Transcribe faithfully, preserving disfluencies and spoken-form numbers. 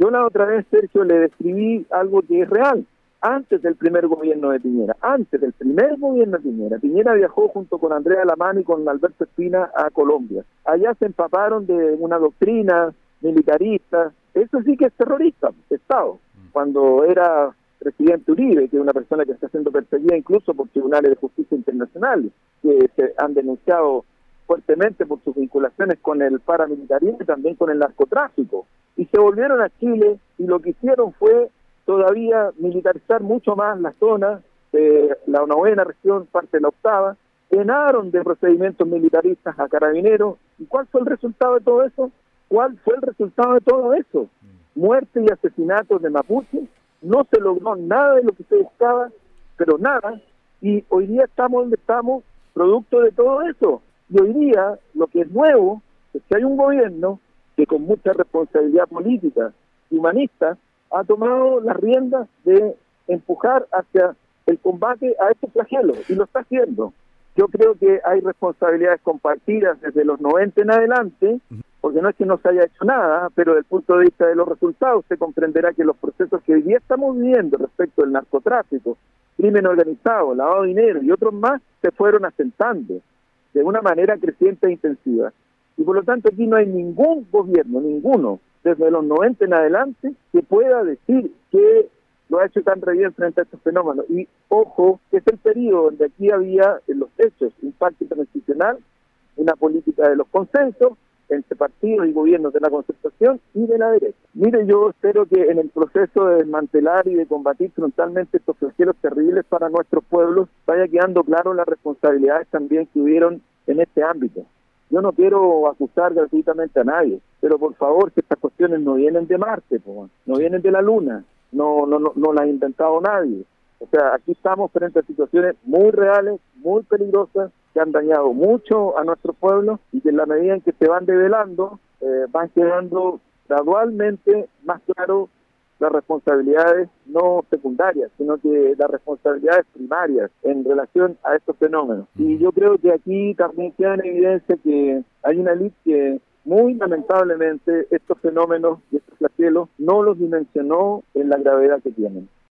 Yo la otra vez, Sergio, le describí algo que es real. Antes del primer gobierno de Piñera, antes del primer gobierno de Piñera, Piñera viajó junto con Andrea Lamán y con Alberto Espina a Colombia. Allá se empaparon de una doctrina militarista. Eso sí que es terrorista, Estado. Cuando era presidente Uribe, que es una persona que está siendo perseguida incluso por tribunales de justicia internacionales, que se han denunciado fuertemente por sus vinculaciones con el paramilitarismo y también con el narcotráfico. Y se volvieron a Chile y lo que hicieron fue todavía militarizar mucho más la zona, eh, la novena región, parte de la octava, llenaron de procedimientos militaristas a carabineros. ¿Y cuál fue el resultado de todo eso? ¿Cuál fue el resultado de todo eso? Muerte y asesinatos de mapuches, no se logró nada de lo que se buscaba, pero nada, y hoy día estamos donde estamos, producto de todo eso. Y hoy día, lo que es nuevo, es que hay un gobierno que con mucha responsabilidad política y humanista ha tomado las riendas de empujar hacia el combate a estos flagelos, y lo está haciendo. Yo creo que hay responsabilidades compartidas desde los noventa en adelante, porque no es que no se haya hecho nada, pero desde el punto de vista de los resultados se comprenderá que los procesos que hoy día estamos viviendo respecto del narcotráfico, crimen organizado, lavado de dinero y otros más, se fueron asentando de una manera creciente e intensiva. Y por lo tanto aquí no hay ningún gobierno, ninguno, desde los noventa en adelante, que pueda decir que lo ha hecho tan re bien frente a estos fenómenos. Y ojo, que es el periodo donde aquí había en los hechos un pacto internacional, una política de los consensos entre partidos y gobiernos de la concertación y de la derecha. Mire, yo espero que en el proceso de desmantelar y de combatir frontalmente estos flagelos terribles para nuestros pueblos vaya quedando claro las responsabilidades también que hubieron en este ámbito. Yo no quiero acusar gratuitamente a nadie, pero por favor, que estas cuestiones no vienen de Marte, po, no vienen de la Luna, no, no, no, no las ha inventado nadie. O sea, aquí estamos frente a situaciones muy reales, muy peligrosas, que han dañado mucho a nuestro pueblo y que en la medida en que se van develando, eh, van quedando gradualmente más claro las responsabilidades no secundarias, sino que las responsabilidades primarias en relación a estos fenómenos. Y yo creo que aquí también queda en evidencia que hay una élite que muy lamentablemente estos fenómenos y estos flagelos no los dimensionó en la gravedad que tienen.